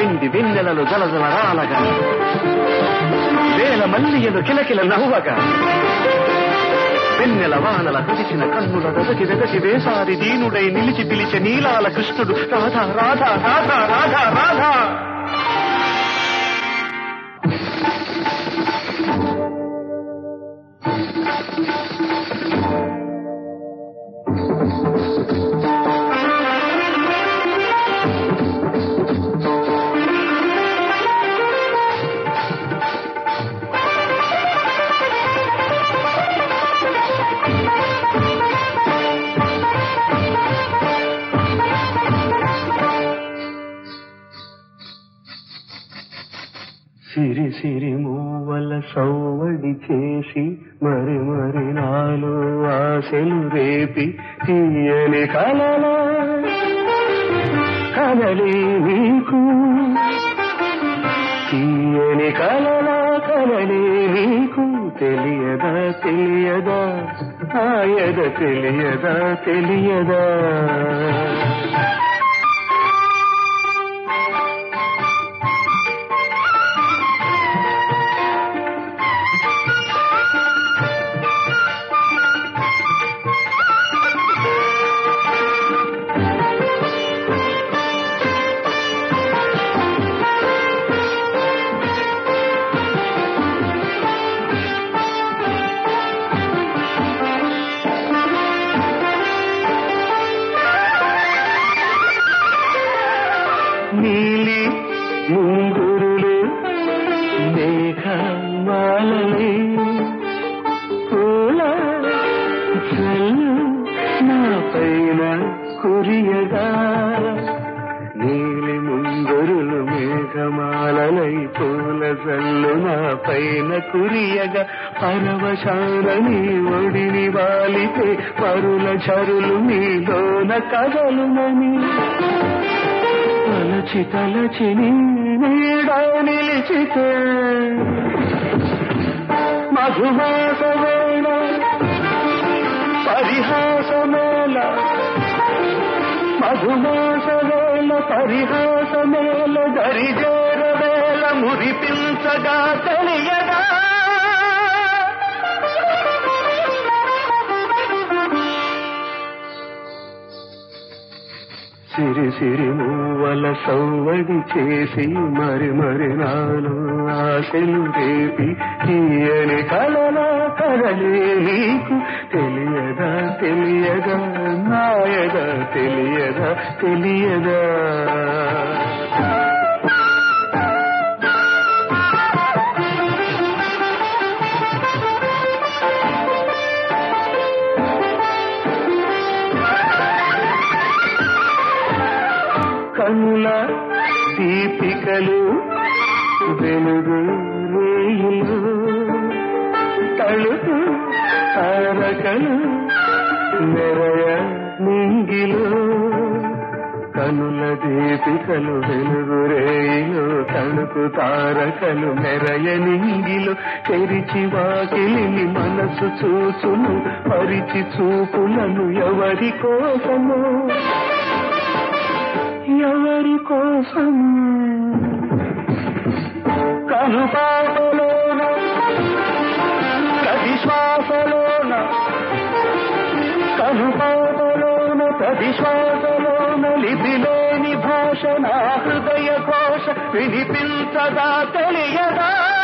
వెండి వెన్నెలలు జలజలరాలగా, వేల మల్లియలు కిలకిల నవ్వగా, వెన్నెల వానల కుదిచిన కన్నుల వెదకి వెదకి వేసారి దీనుడై నిలిచి పిలిచే నీలాల కృష్ణుడు రాధా రాధా రాధా రాధా రాధా. సిరి సిరి మూవల సౌవడి చేసి మరి మరి నాలో ఆశలు రేపి తీయని కలలా కలలే నీకు, తీయని కలలా కలలే నీకు. తెలియదా తెలియదా ఆయద తెలియదా తెలియదా. నీలి ముంగురులు మేఘమాలలే పూల జల్లు నా పైన కురియగా, నీలి ముంగురులు మేఘమాలలై పూల జల్లు నా పైన కురియగా, పరవశాన నీ ఒడిని వాలితే పరుల చరులు నీలోన కదలునని, తలచి తలచి నీడ నిలిచితే మధుమాసవేళ పరిహాసమేళ, మధుమాసవేళ పరిహాసమేళ, దరిజేరవేళ మురిపించగా తెలియగా. సిరి సిరి మూవల సౌవడి చేసి మరి మరి నాలో ఆశలు రేపి తీయని కలలా కలలే నీకు. తెలియదా తెలియదా నాయదా తెలియదా తెలియదా. కనుల దీపికలు వెలుగు రేయులు, తలుపు తారకలు మెరయ నింగిలు. కనుల దీపికలు వెలుగు రేయులు, తలుపు తారకలు మెరయ నింగిలు. తెరిచి వాకిలిని మనసు చూచును, పరిచి చూపులను ఎవరి కోసము ఎవరి కోసం. కనుపాపలోన ప్రతి శ్వాసలోన, కనుపాపలోన ప్రతి శ్వాసలోన లిపిలేని భాష నా హృదయ ఘోష వినిపించదా తెలియదా.